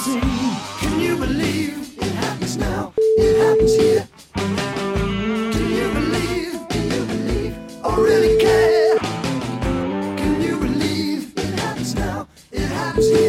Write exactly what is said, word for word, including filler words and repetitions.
sing. Can you believe it happens now? It happens here. Can you believe? Can you believe? I really care. Can you believe it happens now? It happens here.